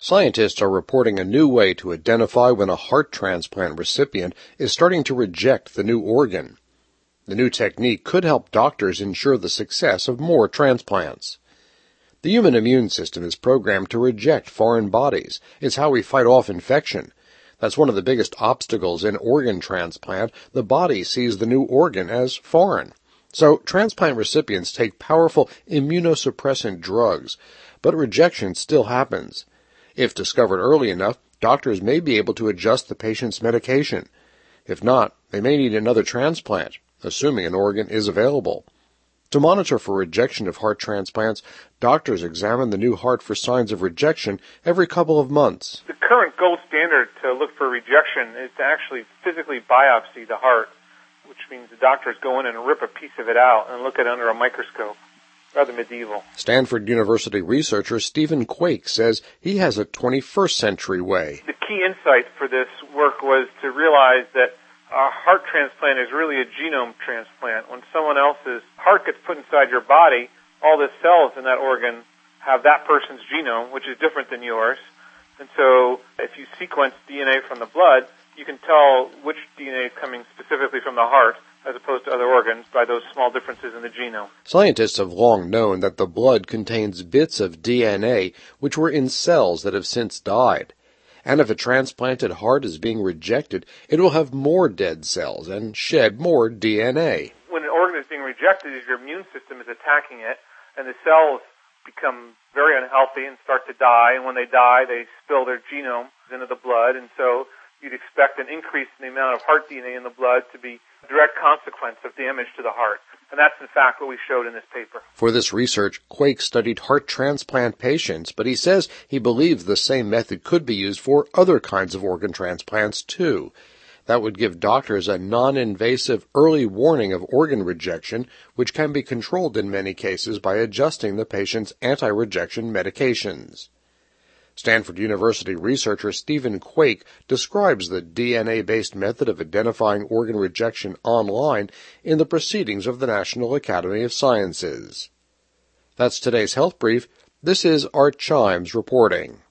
Scientists are reporting a new way to identify when a heart transplant recipient is starting to reject the new organ. The new technique could help doctors ensure the success of more transplants. The human immune system is programmed to reject foreign bodies. It's how we fight off infection. That's one of the biggest obstacles in organ transplant. The body sees the new organ as foreign. So transplant recipients take powerful immunosuppressant drugs, but rejection still happens. If discovered early enough, doctors may be able to adjust the patient's medication. If not, they may need another transplant, assuming an organ is available. To monitor for rejection of heart transplants, doctors examine the new heart for signs of rejection every couple of months. The current gold standard to look for rejection is to actually physically biopsy the heart, which means the doctors go in and rip a piece of it out and look at it under a microscope. Rather medieval. Stanford University researcher Stephen Quake says he has a 21st century way. The key insight for this work was to realize that a heart transplant is really a genome transplant. When someone else's heart gets put inside your body, all the cells in that organ have that person's genome, which is different than yours. And so if you sequence DNA from the blood, you can tell which DNA is coming specifically from the heart as opposed to other organs by those small differences in the genome. Scientists have long known that the blood contains bits of DNA which were in cells that have since died. And if a transplanted heart is being rejected, it will have more dead cells and shed more DNA. When an organ is being rejected, your immune system is attacking it, and the cells become very unhealthy and start to die. And when they die, they spill their genome into the blood, and so you'd expect an increase in the amount of heart DNA in the blood to be a direct consequence of damage to the heart. And that's, in fact, what we showed in this paper. For this research, Quake studied heart transplant patients, but he says he believes the same method could be used for other kinds of organ transplants, too. That would give doctors a non-invasive early warning of organ rejection, which can be controlled in many cases by adjusting the patient's anti-rejection medications. Stanford University researcher Stephen Quake describes the DNA-based method of identifying organ rejection online in the Proceedings of the National Academy of Sciences. That's today's Health Brief. This is Art Chimes reporting.